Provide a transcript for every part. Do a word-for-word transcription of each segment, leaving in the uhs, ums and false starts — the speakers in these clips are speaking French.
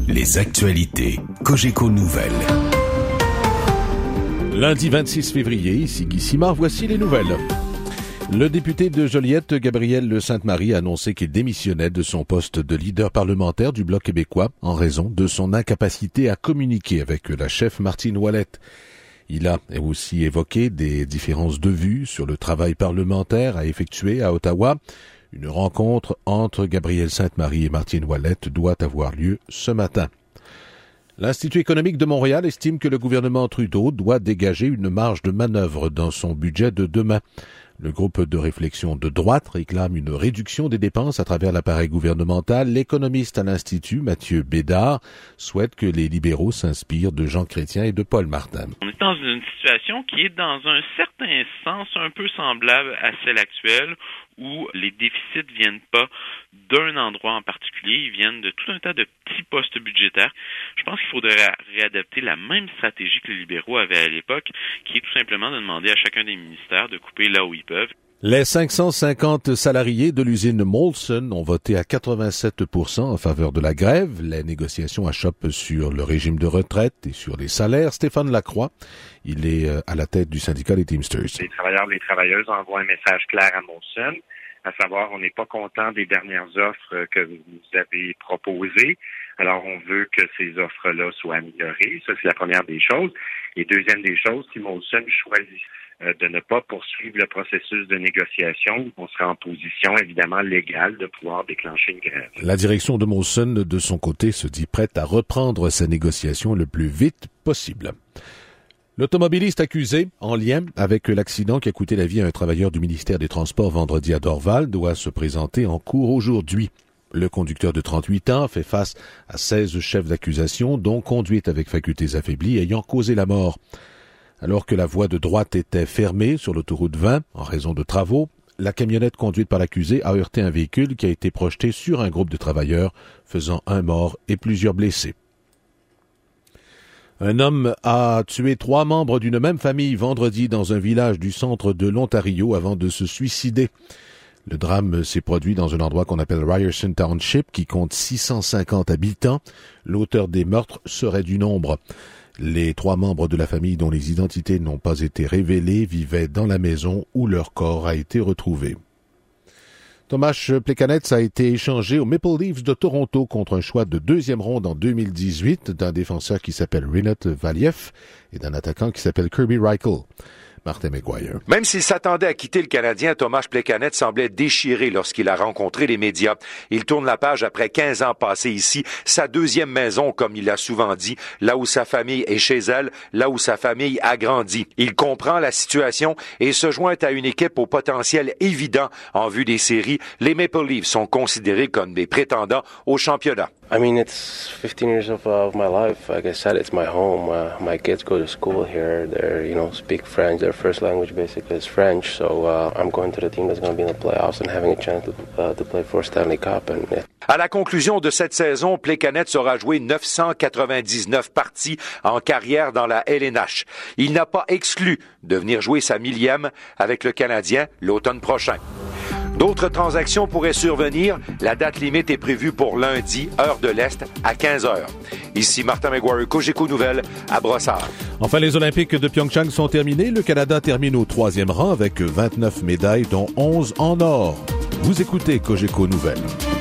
Les actualités Cogeco Nouvelles. Lundi vingt-six février, ici Guy Simard, voici les nouvelles. Le député de Joliette, Gabriel Sainte-Marie, a annoncé qu'il démissionnait de son poste de leader parlementaire du Bloc québécois en raison de son incapacité à communiquer avec la chef Martine Ouellette. Il a aussi évoqué des différences de vues sur le travail parlementaire à effectuer à Ottawa. Une rencontre entre Gabriel Sainte-Marie et Martine Ouellette doit avoir lieu ce matin. L'Institut économique de Montréal estime que le gouvernement Trudeau doit dégager une marge de manœuvre dans son budget de demain. Le groupe de réflexion de droite réclame une réduction des dépenses à travers l'appareil gouvernemental. L'économiste à l'Institut, Mathieu Bédard, souhaite que les libéraux s'inspirent de Jean Chrétien et de Paul Martin. On est dans une situation qui est dans un certain sens un peu semblable à celle actuelle, où les déficits viennent pas d'un endroit en particulier, ils viennent de tout un tas de petits postes budgétaires. Je pense qu'il faudrait réadapter la même stratégie que les libéraux avaient à l'époque, qui est tout simplement de demander à chacun des ministères de couper là où ils peuvent. Les cinq cent cinquante salariés de l'usine Molson ont voté à quatre-vingt-sept pour cent en faveur de la grève. Les négociations achoppent sur le régime de retraite et sur les salaires. Stéphane Lacroix, il est à la tête du syndicat des Teamsters. Les travailleurs et les travailleuses envoient un message clair à Molson, à savoir on n'est pas content des dernières offres que vous avez proposées. Alors, on veut que ces offres-là soient améliorées. Ça, c'est la première des choses. Et deuxième des choses, si Molson choisit de ne pas poursuivre le processus de négociation, on sera en position, évidemment, légale de pouvoir déclencher une grève. La direction de Molson, de son côté, se dit prête à reprendre sa négociation le plus vite possible. L'automobiliste accusé, en lien avec l'accident qui a coûté la vie à un travailleur du ministère des Transports vendredi à Dorval, doit se présenter en cour aujourd'hui. Le conducteur de trente-huit ans fait face à seize chefs d'accusation, dont conduite avec facultés affaiblies ayant causé la mort. Alors que la voie de droite était fermée sur l'autoroute vingt en raison de travaux, la camionnette conduite par l'accusé a heurté un véhicule qui a été projeté sur un groupe de travailleurs, faisant un mort et plusieurs blessés. Un homme a tué trois membres d'une même famille vendredi dans un village du centre de l'Ontario avant de se suicider. Le drame s'est produit dans un endroit qu'on appelle Ryerson Township, qui compte six cent cinquante habitants. L'auteur des meurtres serait du nombre. Les trois membres de la famille dont les identités n'ont pas été révélées vivaient dans la maison où leur corps a été retrouvé. Tomáš Plekanec a été échangé aux Maple Leafs de Toronto contre un choix de deuxième ronde en deux mille dix-huit d'un défenseur qui s'appelle Rinat Valiev et d'un attaquant qui s'appelle Kirby Reichel. Martin McGuire. Même s'il s'attendait à quitter le Canadien, Tomáš Plekanec semblait déchiré lorsqu'il a rencontré les médias. Il tourne la page après quinze ans passés ici, sa deuxième maison, comme il l'a souvent dit, là où sa famille est chez elle, là où sa famille a grandi. Il comprend la situation et se joint à une équipe au potentiel évident en vue des séries. Les Maple Leafs sont considérés comme des prétendants au championnat. I mean, it's fifteen years of, uh, of my life. Like I said, it's my home. Uh, my kids go to school here. They, you know, speak French. Their first language basically is French. So uh, I'm going to the team that's going to be in the playoffs and having a chance to, uh, to play for Stanley Cup. And yeah. À la conclusion de cette saison, Plekanec aura joué neuf cent quatre-vingt-dix-neuf parties en carrière dans la L N H. Il n'a pas exclu de venir jouer sa millième avec le Canadien l'automne prochain. D'autres transactions pourraient survenir. La date limite est prévue pour lundi, heure de l'Est, à quinze heures. Ici Martin McGuire, Cogeco Nouvelles, à Brossard. Enfin, les Olympiques de Pyeongchang sont terminés. Le Canada termine au troisième rang avec vingt-neuf médailles, dont onze en or. Vous écoutez Cogeco Nouvelles.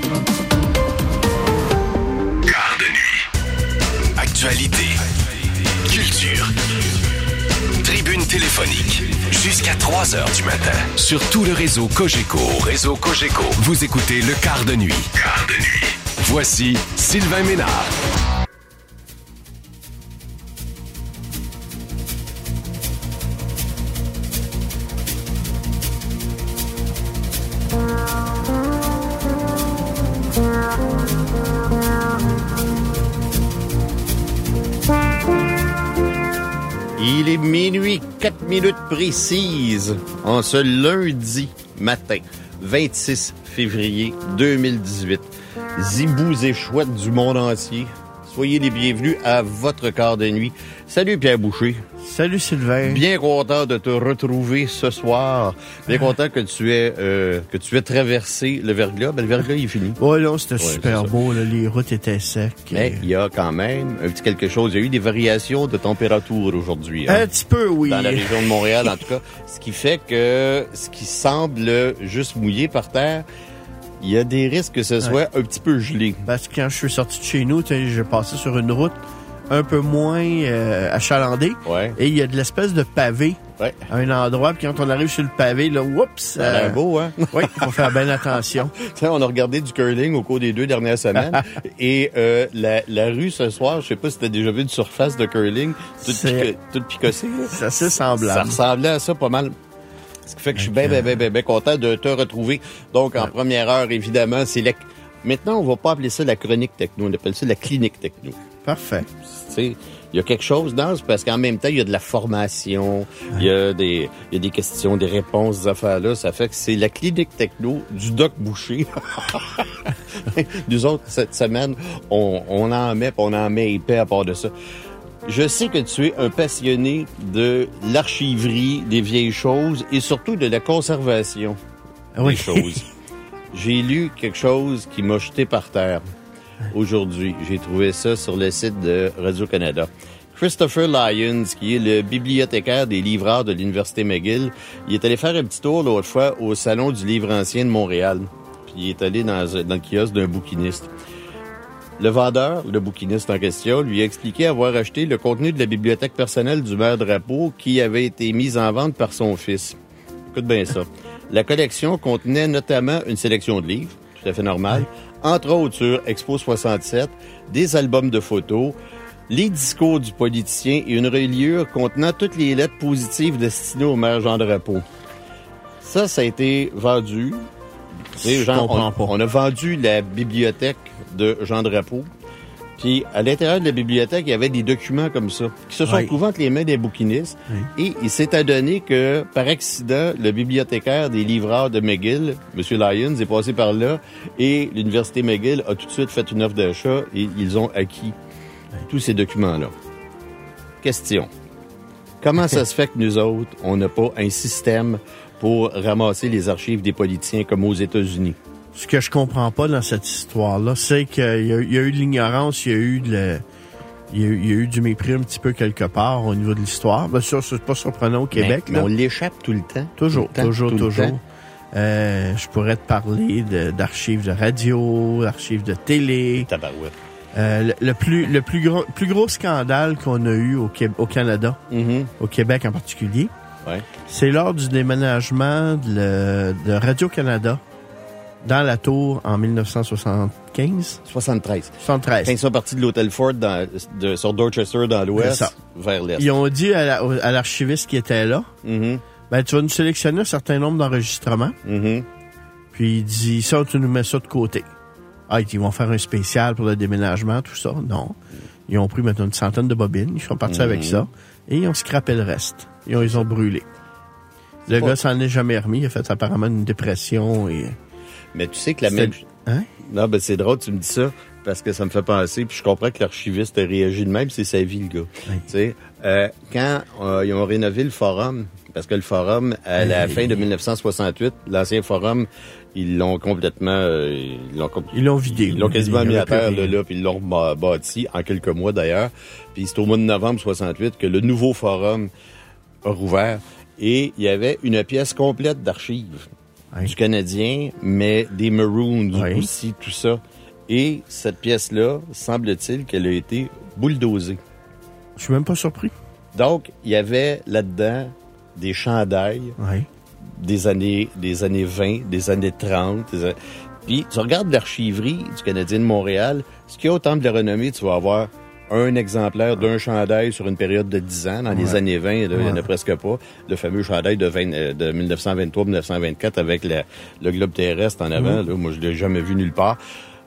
Quart de nuit. Actualité. Culture. Tribune téléphonique. Jusqu'à trois heures du matin. Sur tout le réseau Cogeco. Réseau Cogeco. Vous écoutez le quart de nuit. Quart de nuit. Voici Sylvain Ménard. Il est minuit, quatre minutes précises, en ce lundi matin, vingt-six février deux mille dix-huit. Zibous et chouettes du monde entier, soyez les bienvenus à votre quart de nuit. Salut Pierre Boucher, Salut Sylvain. Bien content de te retrouver ce soir. Bien content que tu aies euh, que tu aies traversé le verglas. Ben, le verglas il est fini. Oui, là, c'était ouais, super beau. Là, les routes étaient secs. Mais il y a quand même un petit quelque chose. Il y a eu des variations de température aujourd'hui. Hein, un petit peu, oui. Dans la région de Montréal, en tout cas. Ce qui fait que ce qui semble juste mouillé par terre, il y a des risques que ce soit ouais. un petit peu gelé. Parce que quand je suis sorti de chez nous, j'ai passé sur une route un peu moins euh, achalandée. Ouais. Et il y a de l'espèce de pavé ouais. à un endroit. Puis quand on arrive sur le pavé, là, oups! Ça a l'air beau, hein? Oui, il faut faire bien attention. T'sais, on a regardé du curling au cours des deux dernières semaines. et euh, la, la rue ce soir, je sais pas si t'as déjà vu une surface de curling toute, pico, toute picossée. C'est assez semblable. Ça ressemblait à ça pas mal. Ce qui fait que okay. je suis bien, bien, bien, bien, bien content de te retrouver. Donc, en ouais. première heure, évidemment, c'est la... Maintenant, on va pas appeler ça la chronique techno, on appelle ça la clinique techno. Parfait. Tu sais, il y a quelque chose dans ce, parce qu'en même temps, il y a de la formation, il ouais. y a des, il y a des questions, des réponses, des affaires-là. Ça fait que c'est la clinique techno du Doc Boucher. Nous autres, cette semaine, on, on en met, on en met épais à part de ça. Je sais que tu es un passionné de l'archiverie, des vieilles choses et surtout de la conservation oui. des choses. J'ai lu quelque chose qui m'a jeté par terre aujourd'hui. J'ai trouvé ça sur le site de Radio-Canada. Christopher Lyons, qui est le bibliothécaire des livreurs de l'Université McGill, il est allé faire un petit tour l'autre fois au Salon du Livre ancien de Montréal. Puis il est allé dans, dans le kiosque d'un bouquiniste. Le vendeur, le bouquiniste en question, lui a expliqué avoir acheté le contenu de la bibliothèque personnelle du maire Drapeau qui avait été mise en vente par son fils. Écoute bien ça. La collection contenait notamment une sélection de livres, tout à fait normal, entre autres sur Expo soixante-sept, des albums de photos, les discours du politicien et une reliure contenant toutes les lettres positives destinées au maire Jean Drapeau. Ça, ça a été vendu. Je Jean, comprends on, pas. On a vendu la bibliothèque de Jean Drapeau. Puis, à l'intérieur de la bibliothèque, il y avait des documents comme ça, qui se sont oui. trouvés entre les mains des bouquinistes. Oui. Et il s'est adonné que, par accident, le bibliothécaire des livreurs de McGill, M. Lyons, est passé par là, et l'Université McGill a tout de suite fait une offre d'achat, et ils ont acquis oui. tous ces documents-là. Question. Comment ça se fait que nous autres, on n'a pas un système pour ramasser les archives des politiciens comme aux États-Unis? Ce que je comprends pas dans cette histoire-là, c'est qu'il y a, il y a eu de l'ignorance, il y a eu de le, il y a eu, il y a eu du mépris un petit peu quelque part au niveau de l'histoire. Bien sûr, c'est pas surprenant au Québec. Mais, mais on l'échappe tout le temps. Toujours, tout le temps, toujours, tout toujours. Le temps. Euh, je pourrais te parler de, d'archives de radio, d'archives de télé. Tabarouette. Euh, le, le plus, le plus gros, plus gros scandale qu'on a eu au, au Canada, mm-hmm. au Québec en particulier, ouais. c'est lors du déménagement de, le, de Radio-Canada dans la tour en dix-neuf cent soixante-quinze. soixante-treize. soixante-treize. Quand ils sont partis de l'hôtel Ford dans, de, sur Dorchester dans l'ouest, vers l'est. Ils ont dit à, la, à l'archiviste qui était là, mm-hmm. ben, tu vas nous sélectionner un certain nombre d'enregistrements. Mm-hmm. Puis il dit, ça, tu nous mets ça de côté. Ah, ils vont faire un spécial pour le déménagement, tout ça. Non. Ils ont pris maintenant une centaine de bobines. Ils sont partis mm-hmm. avec ça. Et ils ont scrappé le reste. Ils ont, ils ont brûlé. C'est le pas... gars s'en est jamais remis. Il a fait apparemment une dépression et... Mais tu sais que la même... Hein? Non, ben c'est drôle, tu me dis ça, parce que ça me fait penser, puis je comprends que l'archiviste a réagi de même, c'est sa vie, le gars. Oui. Tu sais, euh, quand euh, ils ont rénové le forum, parce que le forum, à la oui. fin de dix-neuf cent soixante-huit, l'ancien forum, ils l'ont complètement... Euh, ils, l'ont, ils l'ont vidé. Ils l'ont quasiment mis à terre, là, là, puis ils l'ont bâti en quelques mois, d'ailleurs. Puis c'est au mois de novembre soixante-huit que le nouveau forum a rouvert, et il y avait une pièce complète d'archives. Oui. Du Canadien, mais des Maroons oui. aussi, tout ça. Et cette pièce-là, semble-t-il qu'elle a été bulldozée. Je suis même pas surpris. Donc, il y avait là-dedans des chandails oui. des années des années vingt, des années trente. Des... Puis, tu regardes l'archiverie du Canadien de Montréal, ce qui est au Temple de la Renommée, tu vas avoir un exemplaire d'un chandail sur une période de dix ans. Dans ouais. les années vingt, là, ouais. il n'y en a presque pas. Le fameux chandail de, vingt, de dix-neuf cent vingt-trois dix-neuf cent vingt-quatre avec la, le globe terrestre en avant. Mmh. Là, moi, je l'ai jamais vu nulle part.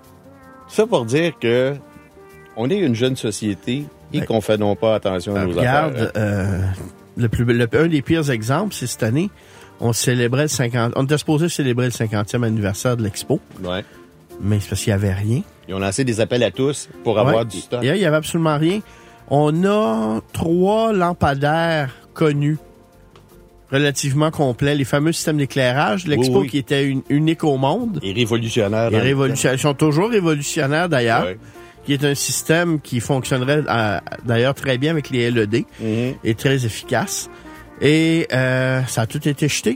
Ça pour dire que on est une jeune société et ouais. qu'on fait non pas attention à nos regarde, affaires. Euh, le plus, le, un des pires exemples, c'est cette année, on célébrait le cinquante, on était supposé célébrer le cinquantième anniversaire de l'Expo. Ouais. Mais c'est parce qu'il n'y avait rien. Ils ont lancé des appels à tous pour avoir ouais, du stock. Il n'y avait absolument rien. On a trois lampadaires connus, relativement complets. Les fameux systèmes d'éclairage de l'Expo oui, oui. qui étaient une, uniques au monde. Et révolutionnaires. Et révolutionnaires. Ils sont toujours révolutionnaires, d'ailleurs. Ouais. Qui est un système qui fonctionnerait euh, d'ailleurs très bien avec les L E D Mm-hmm. et très efficace. Et euh, ça a tout été jeté.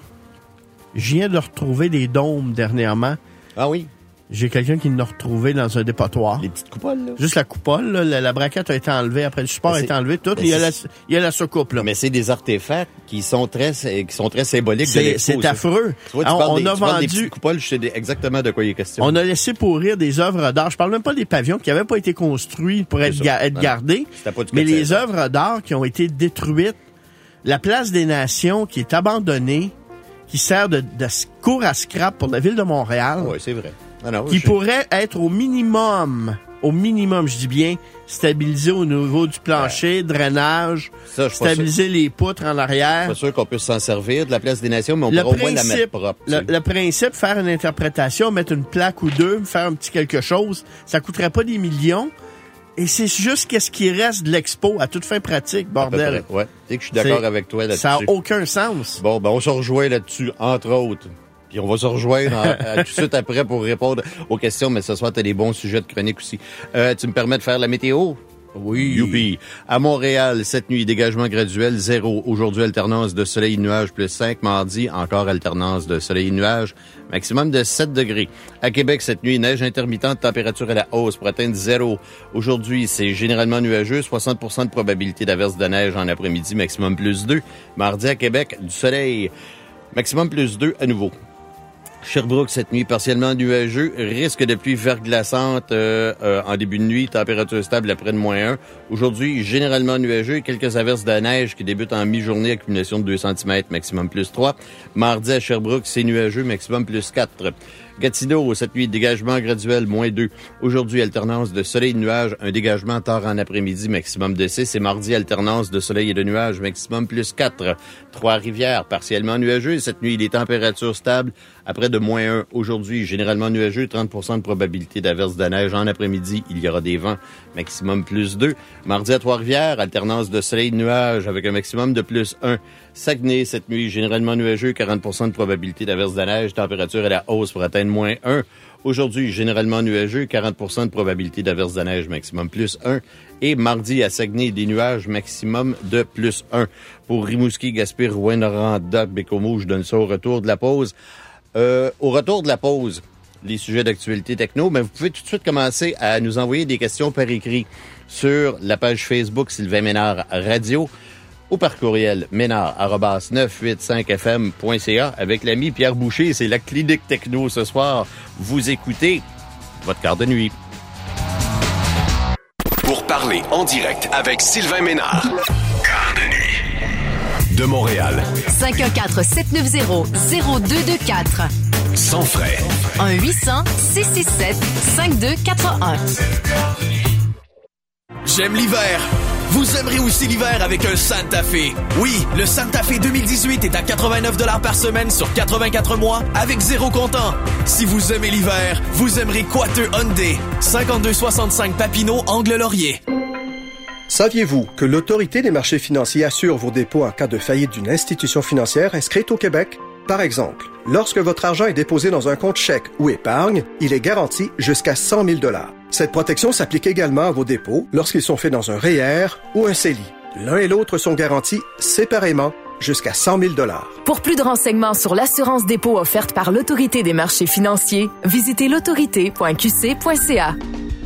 Je viens de retrouver des dômes dernièrement. Ah oui? J'ai quelqu'un qui l'a retrouvé dans un dépotoir. Les petites coupoles, là? Juste la coupole, là, la, la braquette a été enlevée, après le support Mais a c'est- été enlevé, tout. mais Il y a la, c'est- il y a la soucoupe, là. Mais c'est des artefacts qui sont très, qui sont très symboliques de C'est, l'expo. c'est ça. affreux. Tu vois, tu on parles on des, a tu parles des vendu, petites coupoles, je sais des- exactement de quoi il est question. on a laissé pourrir des œuvres d'art. Je parle même pas des pavillons qui n'avaient pas été construits pour être, ça. ga- être Non, gardés. C'était pas du Mais quatrième. les œuvres d'art qui ont été détruites, la place des Nations qui est abandonnée, qui sert de, de cours à scrap pour la ville de Montréal, Oui, c'est vrai. Ah non, qui je- pourrait être au minimum, au minimum, je dis bien, stabilisé au niveau du plancher, drainage, Ça, je suis pas sûr- stabiliser les poutres en je suis arrière. pas sûr qu'on puisse s'en servir de la place des Nations, mais on Le pourra au moins la mettre principe, propre. le, tu sais. le principe, faire une interprétation, mettre une plaque ou deux, faire un petit quelque chose, ça coûterait pas des millions. Et c'est juste qu'est-ce qui reste de l'expo à toute fin pratique, À peu bordel. près, ouais. Tu sais que je suis d'accord C'est- avec toi là-dessus. Ça n'a aucun sens. Bon, ben on se rejoint là-dessus, entre autres. Puis on va se rejoindre en- euh, tout de suite après pour répondre aux questions, mais ce soir, tu as des bons sujets de chronique aussi. Euh, tu me permets de faire la météo? Oui. Youpi. À Montréal, cette nuit, dégagement graduel, zéro. Aujourd'hui, alternance de soleil et nuages, plus cinq. Mardi, encore alternance de soleil et nuages, maximum de sept degrés. À Québec, cette nuit, neige intermittente, température à la hausse pour atteindre zéro. Aujourd'hui, c'est généralement nuageux, soixante pour cent de probabilité d'averse de neige en après-midi, maximum plus deux. Mardi, à Québec, du soleil, maximum plus deux à nouveau. Sherbrooke, cette nuit, partiellement nuageux. Risque de pluie verglaçante euh, euh, en début de nuit. Température stable après de moins un. Aujourd'hui, généralement nuageux. Quelques averses de neige qui débutent en mi-journée. Accumulation de deux centimètres, maximum plus trois. Mardi à Sherbrooke, c'est nuageux, maximum plus quatre. Gatineau, cette nuit, dégagement graduel, moins deux. Aujourd'hui, alternance de soleil et de nuages. Un dégagement tard en après-midi, maximum de six. Et mardi, alternance de soleil et de nuages, maximum plus quatre. Trois-Rivières, partiellement nuageux. Cette nuit, les températures stables après de moins un. Aujourd'hui, généralement nuageux, trente pour cent de probabilité d'averse de neige en après-midi. Il y aura des vents, maximum plus deux. Mardi à Trois-Rivières, alternance de soleil et de nuages avec un maximum de plus un. Saguenay, cette nuit, généralement nuageux, quarante pour cent de probabilité d'averse de neige. Température à la hausse pour atteindre moins un. Aujourd'hui, généralement nuageux, quarante pour cent de probabilité d'averse de neige, maximum plus un. Et mardi, à Saguenay, des nuages, maximum de plus un. Pour Rimouski, Gaspé, Rouyn-Noranda, Bécomo, je donne ça au retour de la pause. Euh, au retour de la pause, les sujets d'actualité techno, mais vous pouvez tout de suite commencer à nous envoyer des questions par écrit sur la page Facebook Sylvain Ménard Radio ou par courriel ménard arobase neuf cent quatre-vingt-cinq f m point c a avec l'ami Pierre Boucher. C'est la clinique techno ce soir. Vous écoutez votre quart de nuit. Pour parler en direct avec Sylvain Ménard. Quart de nuit. De Montréal. cinq un quatre, sept neuf zéro, zéro deux deux quatre. Sans frais. un huit cents, six six sept, cinq deux quatre un. J'aime l'hiver. Vous aimerez aussi l'hiver avec un Santa Fe. Oui, le Santa Fe deux mille dix-huit est à quatre-vingt-neuf dollars par semaine sur quatre-vingt-quatre mois avec zéro comptant. Si vous aimez l'hiver, vous aimerez Quater Hyundai. cinquante-deux soixante-cinq Papineau, Angle Laurier. Saviez-vous que l'Autorité des marchés financiers assure vos dépôts en cas de faillite d'une institution financière inscrite au Québec? Par exemple, lorsque votre argent est déposé dans un compte chèque ou épargne, il est garanti jusqu'à cent mille dollars. Cette protection s'applique également à vos dépôts lorsqu'ils sont faits dans un R E E R ou un C E L I. L'un et l'autre sont garantis séparément jusqu'à cent mille dollars. Pour plus de renseignements sur l'assurance dépôt offerte par l'Autorité des marchés financiers, visitez l'autorité point q c point c a.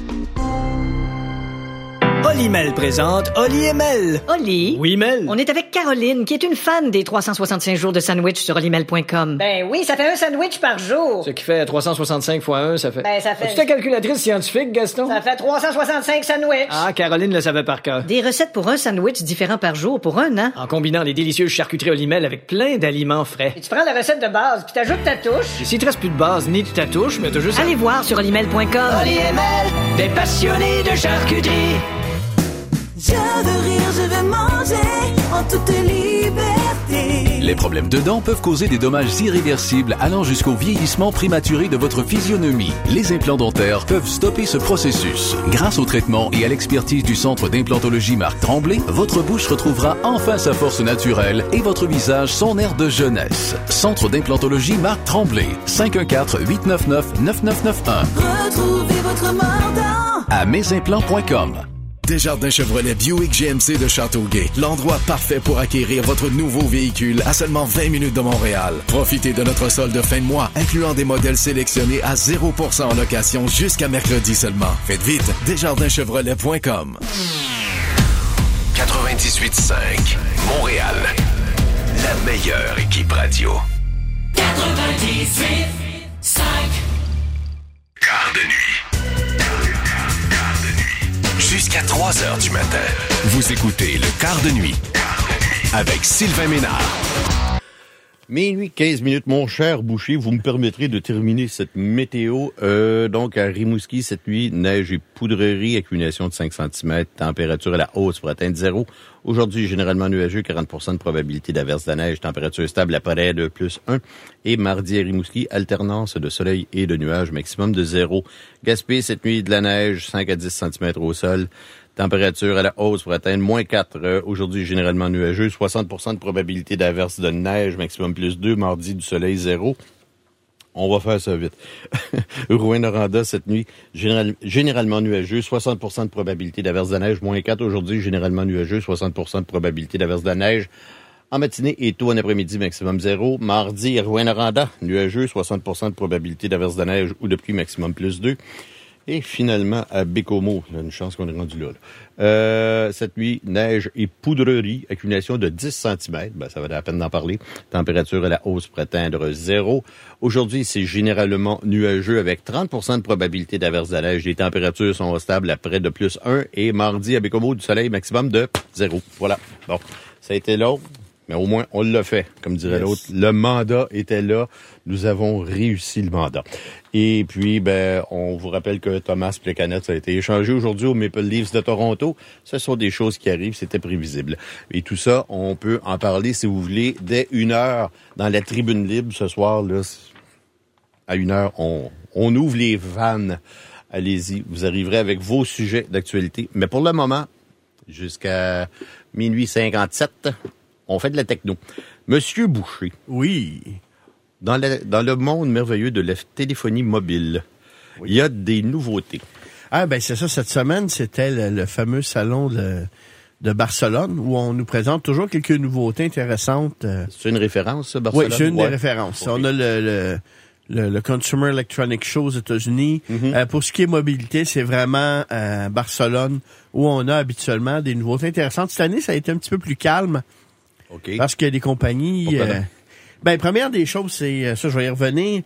Olimel présente Oli et Mel. Oli? Oui, Mel? On est avec Caroline, qui est une fan des trois cent soixante-cinq jours de sandwich sur olimel point com. Ben oui, ça fait un sandwich par jour. Ce qui fait trois cent soixante-cinq fois un, ça fait... Ben, ça fait... As-tu ta calculatrice scientifique, Gaston? Ça fait trois cent soixante-cinq sandwichs. Ah, Caroline le savait par cœur. Des recettes pour un sandwich différent par jour pour un an. En combinant les délicieuses charcuteries Olimel avec plein d'aliments frais. Et tu prends la recette de base, puis t'ajoutes ta touche. Et si tu restes plus de base ni de ta touche, mais t'as juste... Allez voir sur olimel point com. Oli et Mel, des passionnés de charcuterie. Je veux rire, je veux manger, en toute liberté. Les problèmes de dents peuvent causer des dommages irréversibles allant jusqu'au vieillissement prématuré de votre physionomie. Les implants dentaires peuvent stopper ce processus. Grâce au traitement et à l'expertise du Centre d'implantologie Marc Tremblay, votre bouche retrouvera enfin sa force naturelle et votre visage son air de jeunesse. Centre d'implantologie Marc Tremblay, cinq un quatre, huit neuf neuf, neuf neuf neuf un. Retrouvez votre mordant à mes implants point com. Desjardins Chevrolet Buick G M C de Châteauguay. L'endroit parfait pour acquérir votre nouveau véhicule à seulement vingt minutes de Montréal. Profitez de notre solde de fin de mois, incluant des modèles sélectionnés à zéro pour cent en location jusqu'à mercredi seulement. Faites vite, desjardins chevrolet point com. quatre-vingt-dix-huit cinq, Montréal. La meilleure équipe radio. quatre-vingt-dix-huit cinq. Quart de nuit. Jusqu'à trois heures du matin. Vous écoutez le Quart de nuit avec Sylvain Ménard. Minuit, quinze minutes, mon cher Boucher, vous me permettrez de terminer cette météo. Euh, donc, à Rimouski, cette nuit, neige et poudrerie, accumulation de cinq centimètres, température à la hausse pour atteindre zéro. Aujourd'hui, généralement nuageux, quarante pour cent de probabilité d'averse de neige, température stable à près de plus un. Et mardi à Rimouski, alternance de soleil et de nuages, maximum de zéro. Gaspé, cette nuit, de la neige, cinq à dix centimètres au sol. Température à la hausse pour atteindre moins quatre. Euh, aujourd'hui, généralement nuageux. soixante pour cent de probabilité d'averse de neige, maximum plus deux. Mardi, du soleil, zéro. On va faire ça vite. Rouyn-Noranda, cette nuit, général, généralement nuageux. soixante pour cent de probabilité d'averse de neige, moins quatre. Aujourd'hui, généralement nuageux. soixante pour cent de probabilité d'averse de neige. En matinée et tôt en après-midi, maximum zéro. Mardi, Rouyn-Noranda, nuageux. soixante pour cent de probabilité d'averse de neige ou de pluie, maximum plus deux. Et finalement, à Bécomo, il y a une chance qu'on est rendu là. là. Euh, cette nuit, neige et poudrerie, accumulation de dix centimètres. Ben, ça va la peine d'en parler. Température à la hausse pour atteindre zéro. Aujourd'hui, c'est généralement nuageux avec trente pour cent de probabilité d'averse de neige. Les températures sont stables à près de plus un. Et mardi, à Bécomo, du soleil maximum de zéro. Voilà. Bon, ça a été long. Mais au moins, on l'a fait, comme dirait yes. l'autre. Le mandat était là. Nous avons réussi le mandat. Et puis, ben, on vous rappelle que Thomas Plekanec a été échangé aujourd'hui aux Maple Leafs de Toronto. Ce sont des choses qui arrivent, c'était prévisible. Et tout ça, on peut en parler, si vous voulez, dès une heure dans la tribune libre ce soir. Là, à une heure, on, on ouvre les vannes. Allez-y, vous arriverez avec vos sujets d'actualité. Mais pour le moment, jusqu'à minuit cinquante-sept... on fait de la techno. Monsieur Boucher. Oui. Dans, la, dans le monde merveilleux de la téléphonie mobile, oui. il y a des nouveautés. Ah, ben c'est ça. Cette semaine, c'était le, le fameux salon de, de Barcelone où on nous présente toujours quelques nouveautés intéressantes. C'est une référence, ça, Barcelone? Oui, c'est une ouais. des références. Okay. On a le, le, le, le Consumer Electronic Show aux États-Unis. Mm-hmm. Euh, pour ce qui est mobilité, c'est vraiment euh, Barcelone où on a habituellement des nouveautés intéressantes. Cette année, ça a été un petit peu plus calme. Okay. Parce qu'il y a des compagnies... Euh, ben, première des choses, c'est... Ça, je vais y revenir.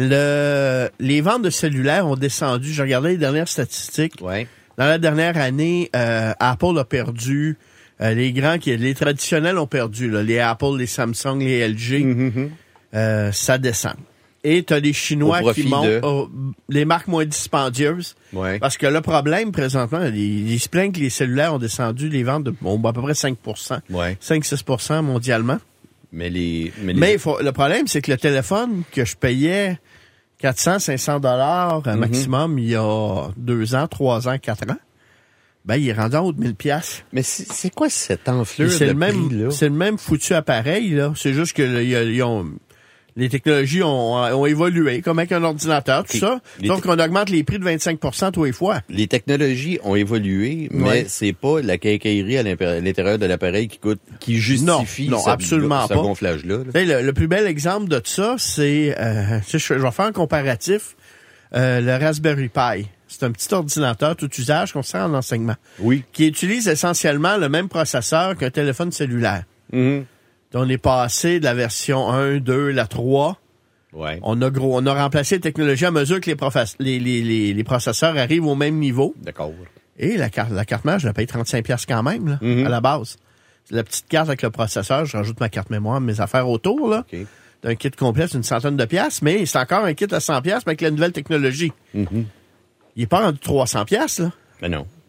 Le, les ventes de cellulaires ont descendu. J'ai regardé les dernières statistiques. Ouais. Dans la dernière année, euh, Apple a perdu. Euh, les grands, qui les traditionnels ont perdu. Là, les Apple, les Samsung, les L G. Mm-hmm. Euh, ça descend. Et tu as les Chinois qui montent, de... oh, les marques moins dispendieuses. Ouais. Parce que le problème, présentement, ils, ils se plaignent que les cellulaires ont descendu les ventes de bon, à peu près cinq pour cent. Ouais. cinq à six pour cent mondialement. Mais les... Mais, les... mais faut, le problème, c'est que le téléphone que je payais quatre cents, cinq cents dollars mm-hmm. maximum il y a deux ans, trois ans, quatre ans, ben, il est rendu en haut de mille piastres. Mais c'est, c'est quoi cette enflure c'est de le même, prix, là? C'est le même foutu appareil, là. C'est juste que, là, ils ont... Les technologies ont, ont évolué, comme avec un ordinateur, tout les, ça. Les Donc, te... on augmente les prix de vingt-cinq pour cent tous les fois. Les technologies ont évolué, mais ouais. c'est pas la quincaillerie à l'intérieur de l'appareil qui coûte, qui justifie non, non, ce, absolument ce pas. gonflage-là. Là. Le, le plus bel exemple de ça, c'est, euh, je, je vais faire un comparatif, euh, le Raspberry Pi. C'est un petit ordinateur tout usage qu'on sert en enseignement. Oui. Qui utilise essentiellement le même processeur qu'un téléphone cellulaire. Mm-hmm. On est passé de la version un, deux, la trois. Ouais. On a gros, on a remplacé la technologie à mesure que les, professe- les, les, les, les processeurs arrivent au même niveau. D'accord. Et la carte, la carte mère, je la paye trente-cinq dollars quand même, là, mm-hmm. à la base. C'est la petite carte avec le processeur, je rajoute ma carte mémoire, mes affaires autour, là. Okay. D'un kit complet, c'est une centaine de piastres, mais c'est encore un kit à cent piastres, mais avec la nouvelle technologie. Mm-hmm. Il est pas rendu trois cents piastres, là. Ben non.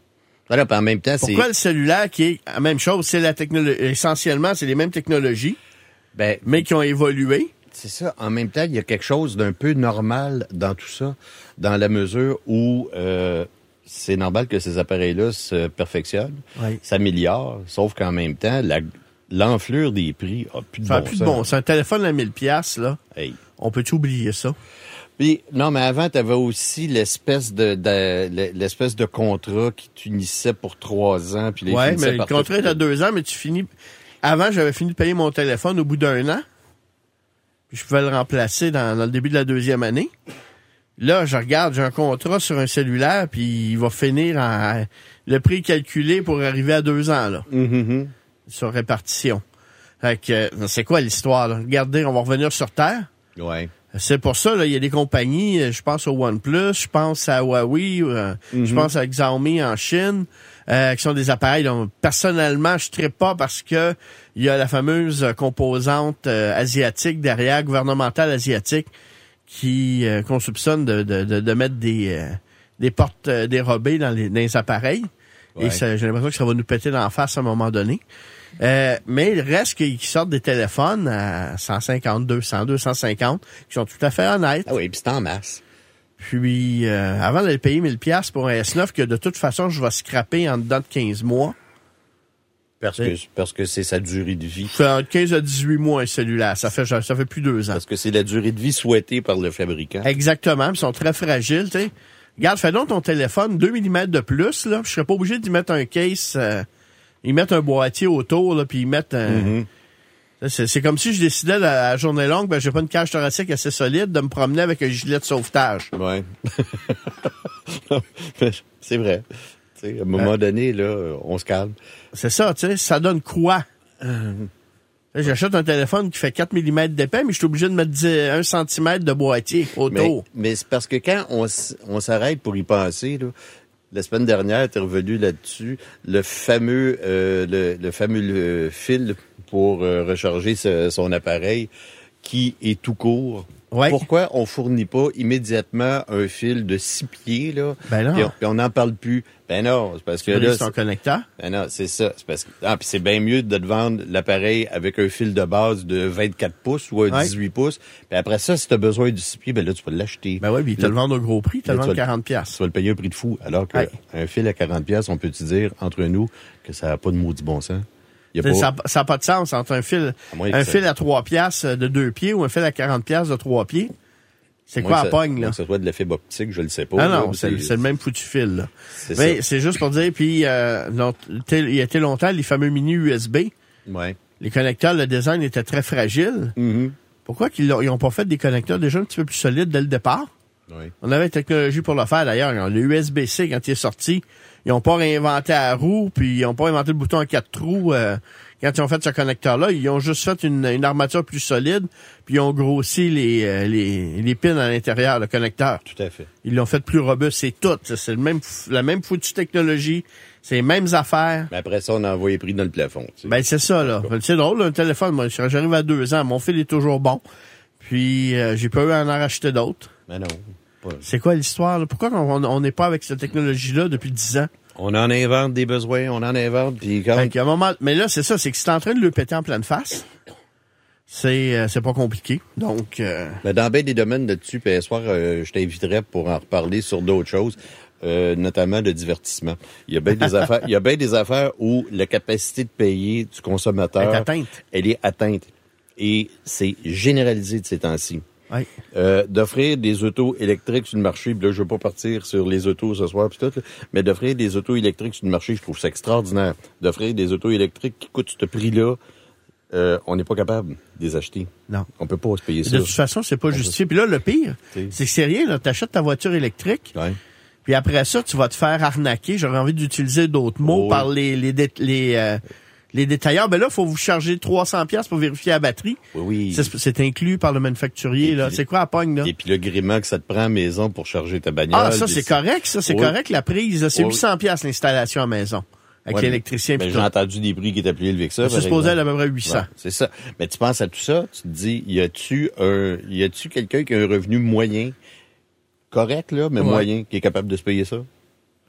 Alors, en même temps, Pourquoi c'est... le cellulaire qui est la même chose? C'est la technologie. Essentiellement, c'est les mêmes technologies, ben, mais qui ont évolué. C'est ça. En même temps, il y a quelque chose d'un peu normal dans tout ça, dans la mesure où euh, c'est normal que ces appareils-là se perfectionnent, oui. s'améliorent, sauf qu'en même temps, la, l'enflure des prix a plus de ça bon a plus sens. de bon. C'est un téléphone à mille piastres, là. Hey. On peut-tu oublier ça? Puis, non, mais avant, tu avais aussi l'espèce de, de l'espèce de contrat qui t'unissait pour trois ans. Puis les ouais, mais le par contrat est à deux ans, mais tu finis... Avant, j'avais fini de payer mon téléphone au bout d'un an. Puis je pouvais le remplacer dans, dans le début de la deuxième année. Là, je regarde, j'ai un contrat sur un cellulaire, puis il va finir en... Le prix calculé pour arriver à deux ans, là. Mm-hmm. Sur répartition. Fait que, c'est quoi l'histoire, là? Regardez, on va revenir sur Terre. Ouais. C'est pour ça, là, il y a des compagnies, je pense au OnePlus, je pense à Huawei, euh, mm-hmm. je pense à Xiaomi en Chine, euh, qui sont des appareils dont personnellement je ne pas parce que il y a la fameuse composante euh, asiatique derrière, gouvernementale asiatique, qui euh, qu'on soupçonne de, de, de, de mettre des, euh, des portes euh, dérobées dans les, dans les appareils. Ouais. Et ça, j'ai l'impression que ça va nous péter d'en face à un moment donné. Euh, mais il reste qu'ils sortent des téléphones à cent cinquante, deux cents, deux cent cinquante, qui sont tout à fait honnêtes. Ah oui, puis c'est en masse. Puis, euh, avant d'aller payer mille piastres pour un S neuf, que de toute façon, je vais scraper en dedans de quinze mois. Parce que, parce que c'est sa durée de vie. C'est entre quinze à dix-huit mois un cellulaire. Ça fait, ça fait plus de deux ans. Parce que c'est la durée de vie souhaitée par le fabricant. Exactement. Ils sont très fragiles, tu sais. Regarde, fais donc ton téléphone deux millimètres de plus, là. Je serais pas obligé d'y mettre un case... Euh, ils mettent un boîtier autour, là, puis ils mettent un... Mm-hmm. C'est, c'est comme si je décidais, la, la journée longue, ben j'ai pas une cage thoracique assez solide, de me promener avec un gilet de sauvetage. Ouais. C'est vrai. T'sais, à un moment euh, donné, là, on se calme. C'est ça, tu sais. Ça donne quoi? Euh, j'achète un téléphone qui fait quatre millimètres d'épais, mais je suis obligé de mettre un centimètre de boîtier autour. Mais, mais c'est parce que quand on, on s'arrête pour y penser, là, la semaine dernière, tu es revenu là-dessus, le fameux euh, le, le fameux le fil pour euh, recharger ce, son appareil qui est tout court. Ouais. Pourquoi on fournit pas immédiatement un fil de six pieds, là? Ben non. Puis on n'en parle plus. Ben non, c'est parce que là... là... C'est un connecteur? Ben non, c'est ça. C'est parce que... Ah, puis c'est bien mieux de te vendre l'appareil avec un fil de base de vingt-quatre pouces ou un ouais. dix-huit pouces. Puis après ça, si tu as besoin du six pieds, ben là, tu peux l'acheter. Ben oui, puis ils te le vendent au gros prix. Tu te le vends quarante piastres. Tu vas le payer un prix de fou. Alors qu'un ouais. fil à quarante piastres, on peut-tu dire, entre nous, que ça n'a pas de maudit bon sens? Pas... Ça n'a pas de sens entre un fil un fil à trois piastres de deux pieds ou un fil à quarante piastres de trois pieds. C'est quoi la pogne, là? Que ce soit de la fibre optique, je le sais pas. Ah non, là, c'est, c'est, c'est le même foutu fil, là. C'est mais ça. C'est juste pour dire, puis euh, il y a été longtemps, les fameux mini U S B. Ouais. Les connecteurs, le design était très fragile. Mm-hmm. Pourquoi qu'ils n'ont pas fait des connecteurs déjà un petit peu plus solides dès le départ? Oui. On avait la technologie pour le faire, d'ailleurs. Le U S B C, quand il est sorti, ils n'ont pas réinventé la roue, puis ils n'ont pas inventé le bouton à quatre trous. Euh, quand ils ont fait ce connecteur-là, ils ont juste fait une, une armature plus solide, puis ils ont grossi les, euh, les, les pins à l'intérieur, le connecteur. Tout à fait. Ils l'ont fait plus robuste, c'est tout. C'est le même, la même foutue technologie, c'est les mêmes affaires. Mais après ça, on a envoyé pris dans le plafond. Tu sais. Ben c'est ça, là. C'est drôle, un téléphone, moi, j'arrive à deux ans, mon fil est toujours bon, puis euh, j'ai pas eu à en racheter d'autres. Mais non. Pas... C'est quoi l'histoire, là? Pourquoi on n'est pas avec cette technologie-là depuis dix ans? On en invente des besoins, on en invente, puis quand... un moment, mais là, c'est ça, c'est que si t'es en train de le péter en pleine face, c'est euh, c'est pas compliqué. Donc, euh... mais dans bien des domaines là-dessus, puis ce soir, euh, je t'inviterais pour en reparler sur d'autres choses, euh, notamment de divertissement. Il y a bien des affaires, il y a bien des affaires où la capacité de payer du consommateur, est atteinte. Elle est atteinte, et c'est généralisé de ces temps-ci. Oui. Euh, d'offrir des autos électriques sur le marché, puis là, je veux pas partir sur les autos ce soir, puis tout, là, mais d'offrir des autos électriques sur le marché, je trouve ça extraordinaire. D'offrir des autos électriques qui coûtent ce prix-là, euh, on n'est pas capable de les acheter. Non. On peut pas se payer ça. De toute façon, c'est pas justifié. Puis là, le pire, c'est, c'est que c'est rien, là. T'achètes ta voiture électrique, ouais. Puis après ça, tu vas te faire arnaquer. J'aurais envie d'utiliser d'autres mots oh. par les, les, dé- les, euh, les détailleurs. Ben là, il faut vous charger trois cents piastres pour vérifier la batterie. Oui, oui. C'est, c'est inclus par le manufacturier, et là. Puis, c'est quoi la pogne, là? Et puis le gréement que ça te prend à maison pour charger ta bagnole. Ah, ça, c'est correct, ça. C'est oui. correct, la prise. Là, c'est oui. huit cents piastres l'installation à maison. Avec ouais, l'électricien. Mais, mais j'ai entendu des prix qui étaient plus élevés que ça. C'est supposé à peu près huit cents. Ouais, c'est ça. Mais tu penses à tout ça, tu te dis, y a-tu un, y a-tu quelqu'un qui a un revenu moyen, correct, là, mais ouais. moyen, qui est capable de se payer ça?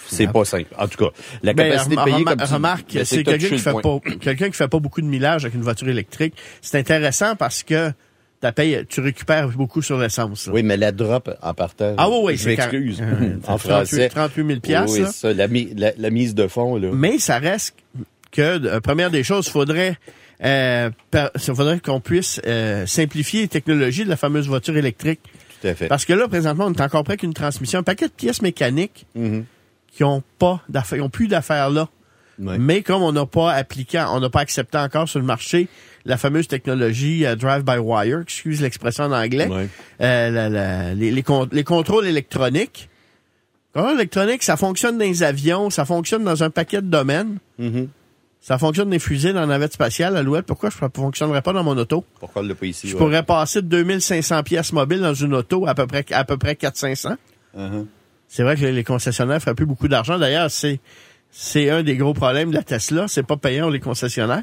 C'est pas simple. En tout cas, la capacité ben, de payer rem- comme tu remarque, ben, c'est quelqu'un qui fait point. pas, quelqu'un qui fait pas beaucoup de millage avec une voiture électrique. C'est intéressant parce que ta paye, tu récupères beaucoup sur l'essence. Là. Oui, mais la drop en partant. Ah oui, oui, je c'est m'excuse. Euh, en français. trente-huit mille piastres. Oui, oui ça, la, mi- la, la mise de fond, là. Mais ça reste que, euh, première des choses, faudrait, euh, per, faudrait qu'on puisse euh, simplifier les technologies de la fameuse voiture électrique. Tout à fait. Parce que là, présentement, on est encore près qu'une transmission, un paquet de pièces mécaniques mm-hmm. qui ont pas d'affaires, ils ont plus d'affaires là. Ouais. Mais comme on n'a pas appliqué, on n'a pas accepté encore sur le marché la fameuse technologie uh, drive-by-wire, excuse l'expression en anglais, ouais. euh, la, la, les, les, con- les contrôles électroniques. Les contrôles électroniques, ça fonctionne dans les avions, ça fonctionne dans un paquet de domaines. Mm-hmm. Ça fonctionne dans les fusées, dans la navette spatiale, Alouette. Pourquoi je ne fonctionnerait pas dans mon auto? Pourquoi le pas ici? Je ouais. pourrais passer de deux mille cinq cents pièces mobiles dans une auto à peu près à peu près quatre mille cinq cents. Uh-huh. C'est vrai que les concessionnaires feraient plus beaucoup d'argent. D'ailleurs, c'est c'est un des gros problèmes de la Tesla. C'est pas payant les concessionnaires.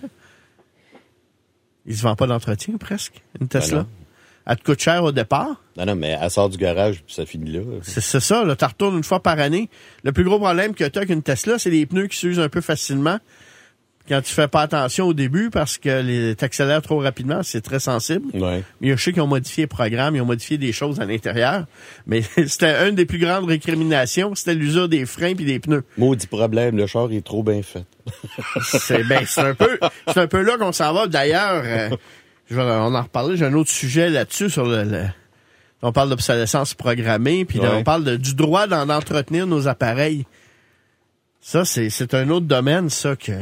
Ils se vendent pas d'entretien, presque, une Tesla. Ben elle te coûte cher au départ. Non, non, mais elle sort du garage puis ça finit là. C'est, c'est ça, là. Tu retournes une fois par année. Le plus gros problème que tu as avec une Tesla, c'est les pneus qui s'usent un peu facilement quand tu fais pas attention au début parce que les t'accélères trop rapidement, c'est très sensible. Ouais. Mais je sais qu'ils ont modifié le programme, ils ont modifié des choses à l'intérieur. Mais c'était une des plus grandes récriminations, c'était l'usure des freins puis des pneus. Maudit problème, le char est trop bien fait. c'est ben, c'est un peu c'est un peu là qu'on s'en va. D'ailleurs, euh, je vais, on en reparler, j'ai un autre sujet là-dessus sur le, le on parle d'obsolescence programmée, puis ouais. on parle de, du droit d'en entretenir nos appareils. Ça, c'est, c'est un autre domaine, ça, que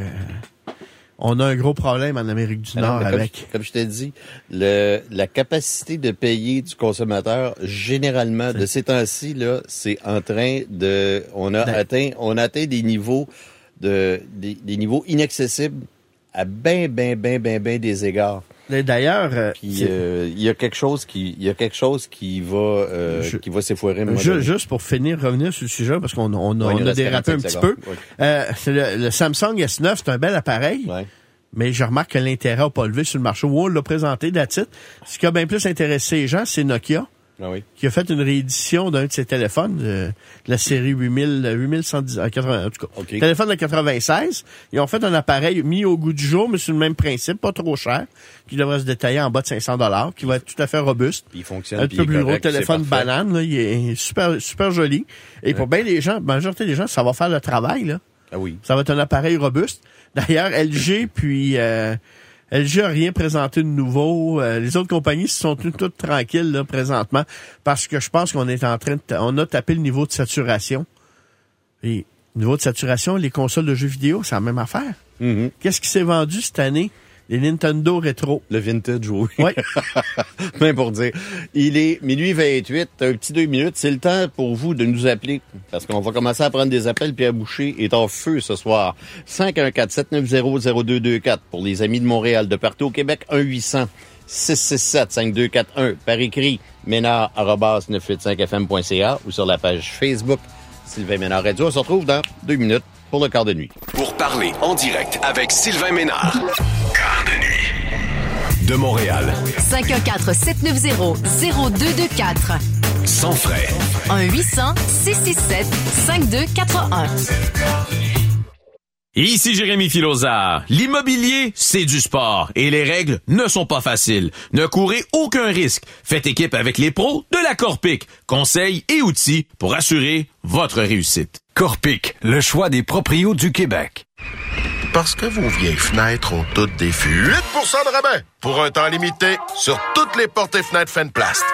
on a un gros problème en Amérique du Nord Alors, avec. Comme, comme je t'ai dit, le, la capacité de payer du consommateur, généralement, c'est... de ces temps-ci, là, c'est en train de, on a ben... atteint, on a atteint des niveaux de, des, des niveaux inaccessibles à ben, ben, ben, ben, ben des égards. D'ailleurs, euh, il euh, y a quelque chose qui, il y a quelque chose qui va, euh, je, qui va s'effoirer. Ju- juste pour finir, revenir sur le sujet parce qu'on on, on, ouais, on a dérapé un petit peu. Oui. Euh, c'est le, le Samsung S neuf, c'est un bel appareil. Ouais. Mais je remarque que l'intérêt n'a pas levé sur le marché. Où on l'a présenté, that's it. Ce qui a bien plus intéressé les gens, c'est Nokia. Ah oui. Qui a fait une réédition d'un de ses téléphones, de la série huit mille, huit mille cent dix, quatre-vingts, en tout cas. Okay. Téléphone de quatre-vingt-seize. Ils ont fait un appareil mis au goût du jour, mais sur le même principe, pas trop cher, qui devrait se détailler en bas de cinq cents dollars, qui va être tout à fait robuste. Puis il fonctionne. Un peu plus gros, téléphone banane, là, il est super, super joli. Et ouais. Pour bien les gens, la majorité des gens, ça va faire le travail, là. Ah oui. Ça va être un appareil robuste. D'ailleurs, L G, puis, euh, L G a rien présenté de nouveau. Euh, les autres compagnies se sont toutes, toutes tranquilles là présentement parce que je pense qu'on est en train de ta- on a tapé le niveau de saturation. Et niveau de saturation, les consoles de jeux vidéo, c'est la même affaire. Mm-hmm. Qu'est-ce qui s'est vendu cette année? Les Nintendo rétro. Le vintage, oui. Oui. Même pour dire. Il est minuit vingt-huit, un petit deux minutes. C'est le temps pour vous de nous appeler. Parce qu'on va commencer à prendre des appels. Pierre Boucher est en feu ce soir. cinq un quatre, sept neuf zéro, zéro deux deux quatre. Pour les amis de Montréal, de partout au Québec, un huit cents, six six sept, cinq deux quatre un. Par écrit, ménard arobase neuf huit cinq f m point c a ou sur la page Facebook Sylvain Ménard Radio. On se retrouve dans deux minutes pour le quart de nuit. Pour parler en direct avec Sylvain Ménard. Quart de nuit. De Montréal. cinq un quatre, sept neuf zéro, zéro deux deux quatre. Sans frais. un huit cents, six six sept, cinq deux quatre un. Ici Jérémy Filosa. L'immobilier, c'est du sport et les règles ne sont pas faciles. Ne courez aucun risque. Faites équipe avec les pros de la Corpic. Conseils et outils pour assurer votre réussite. Corpic, le choix des proprios du Québec. Parce que vos vieilles fenêtres ont toutes des fuites. huit pour cent de rabais pour un temps limité sur toutes les portes et fenêtres Fenplast.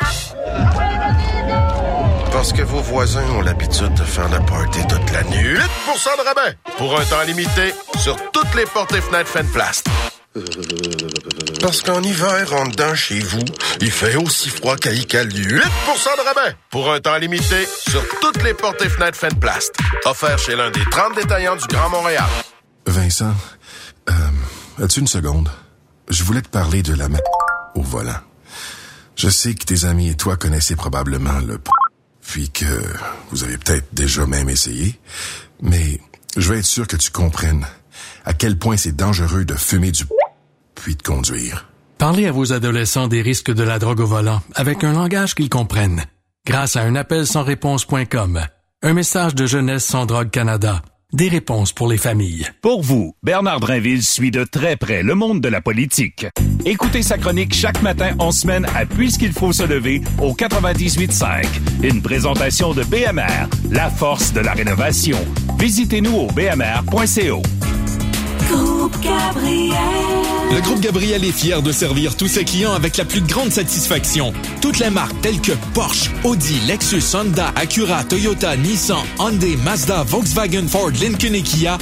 Parce que vos voisins ont l'habitude de faire le party toute la nuit. huit pour cent de rabais pour un temps limité sur toutes les portes et fenêtres Fenplast. Parce qu'en hiver, en dedans chez vous, il fait aussi froid qu'à Icalu. huit pour cent de rabais pour un temps limité sur toutes les portes et fenêtres Fenplast. Offert chez l'un des trente détaillants du Grand Montréal. Vincent, euh, as-tu une seconde? Je voulais te parler de la ma... au volant. Je sais que tes amis et toi connaissaient probablement le p... puis que vous avez peut-être déjà même essayé, mais je veux être sûr que tu comprennes à quel point c'est dangereux de fumer du p... puis de conduire. Parlez à vos adolescents des risques de la drogue au volant avec un langage qu'ils comprennent. Grâce à un appel sans réponse point com. Un message de Jeunesse sans drogue Canada. Des réponses pour les familles. Pour vous, Bernard Drinville suit de très près le monde de la politique. Écoutez sa chronique chaque matin en semaine à Puisqu'il faut se lever au quatre-vingt-dix-huit cinq. Une présentation de B M R, la force de la rénovation. Visitez-nous au b m r point c o. Groupe Gabriel. Le Groupe Gabriel est fier de servir tous ses clients avec la plus grande satisfaction. Toutes les marques telles que Porsche, Audi, Lexus, Honda, Acura, Toyota, Nissan, Hyundai, Mazda, Volkswagen, Ford, Lincoln et Kia